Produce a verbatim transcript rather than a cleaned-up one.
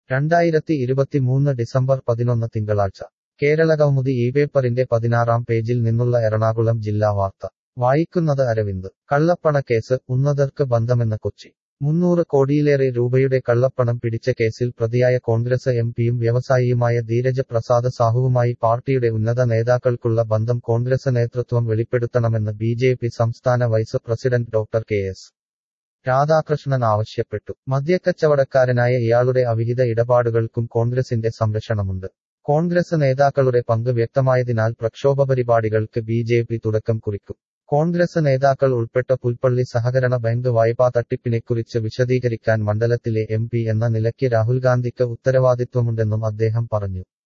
രണ്ടായിരത്തി ഇരുപത്തിമൂന്ന് ഡിസംബർ പതിനൊന്ന് തിങ്കളാഴ്ച കേരളകൗമുദി ഈ പേപ്പറിന്റെ പതിനാറാം പേജിൽ നിന്നുള്ള എറണാകുളം ജില്ലാ വാർത്ത വായിക്കുന്നത് അരവിന്ദ് കള്ളപ്പണക്കേസ് ഉന്നതർക്ക് ബന്ധമെന്ന് കൊച്ചി മുന്നൂറ് കോടിയിലേറെ രൂപയുടെ കള്ളപ്പണം പിടിച്ച കേസിൽ പ്രതിയായ കോൺഗ്രസ് എം പിയും വ്യവസായിയുമായ ധീരജ് പ്രസാദ് സാഹുവുമായി പാർട്ടിയുടെ ഉന്നത നേതാക്കൾക്കുള്ള ബന്ധം കോൺഗ്രസ് നേതൃത്വം വെളിപ്പെടുത്തണമെന്ന് ബി ജെ പി സംസ്ഥാന vice president doctor K S Radhakrishnan ആവശ്യപ്പെട്ടു. മദ്യക്കച്ചവടക്കാരനായ ഇയാളുടെ അവിഹിത ഇടപാടുകൾക്കും കോൺഗ്രസിന്റെ സംരക്ഷണമുണ്ട്. കോൺഗ്രസ് നേതാക്കളുടെ പങ്ക് വ്യക്തമായതിനാൽ പ്രക്ഷോഭപരിപാടികൾക്ക് ബി ജെ പി തുടക്കം കുറിക്കും. കോൺഗ്രസ് നേതാക്കൾ ഉൾപ്പെട്ട പുൽപ്പള്ളി സഹകരണ ബാങ്ക് വായ്പാ തട്ടിപ്പിനെക്കുറിച്ച് വിശദീകരിക്കാൻ മണ്ഡലത്തിലെ എം പി എന്ന നിലയ്ക്ക് രാഹുൽ ഗാന്ധിക്ക് ഉത്തരവാദിത്വമുണ്ടെന്നും അദ്ദേഹം പറഞ്ഞു.